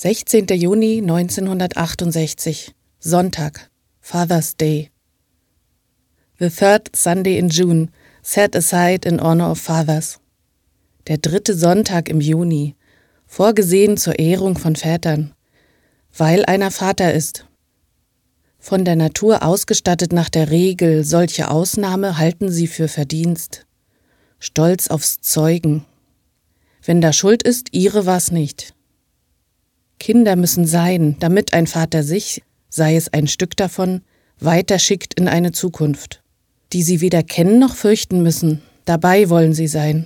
16. Juni 1968, Sonntag, Father's Day. The third Sunday in June, set aside in honor of fathers. Der 3. Sonntag im Juni, vorgesehen zur Ehrung von Vätern, weil einer Vater ist. Von der Natur ausgestattet nach der Regel, solche Ausnahme halten sie für Verdienst. Stolz aufs Zeugen. Wenn da Schuld ist, ihre war's nicht. Kinder müssen sein, damit ein Vater sich, sei es ein Stück davon, weiterschickt in eine Zukunft, die sie weder kennen noch fürchten müssen, dabei wollen sie sein.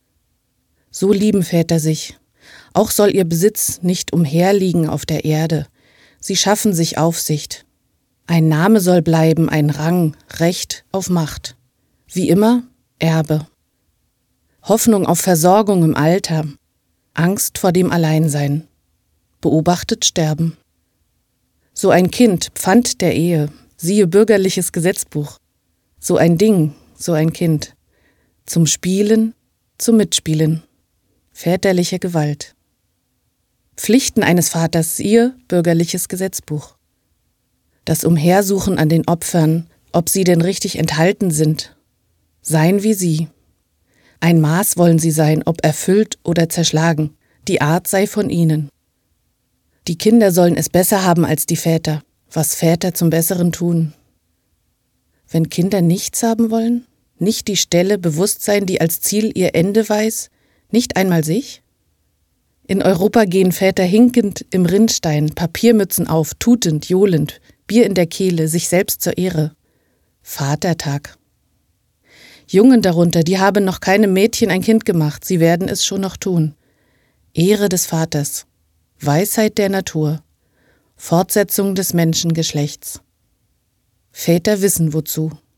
So lieben Väter sich. Auch soll ihr Besitz nicht umherliegen auf der Erde. Sie schaffen sich Aufsicht. Ein Name soll bleiben, ein Rang, Recht auf Macht. Wie immer, Erbe. Hoffnung auf Versorgung im Alter. Angst vor dem Alleinsein. Beobachtet sterben. So ein Kind, Pfand der Ehe, siehe bürgerliches Gesetzbuch. So ein Ding, so ein Kind. Zum Spielen, zum Mitspielen. Väterliche Gewalt. Pflichten eines Vaters, siehe bürgerliches Gesetzbuch. Das Umhersuchen an den Opfern, ob sie denn richtig enthalten sind. Sein wie sie. Ein Maß wollen sie sein, ob erfüllt oder zerschlagen. Die Art sei von ihnen. Die Kinder sollen es besser haben als die Väter, was Väter zum Besseren tun. Wenn Kinder nichts haben wollen, nicht die Stelle Bewusstsein, die als Ziel ihr Ende weiß, nicht einmal sich? In Europa gehen Väter hinkend im Rinnstein, Papiermützen auf, tutend, johlend, Bier in der Kehle, sich selbst zur Ehre. Vatertag. Jungen darunter, die haben noch keinem Mädchen ein Kind gemacht, sie werden es schon noch tun. Ehre des Vaters. Weisheit der Natur, Fortsetzung des Menschengeschlechts. Väter wissen wozu.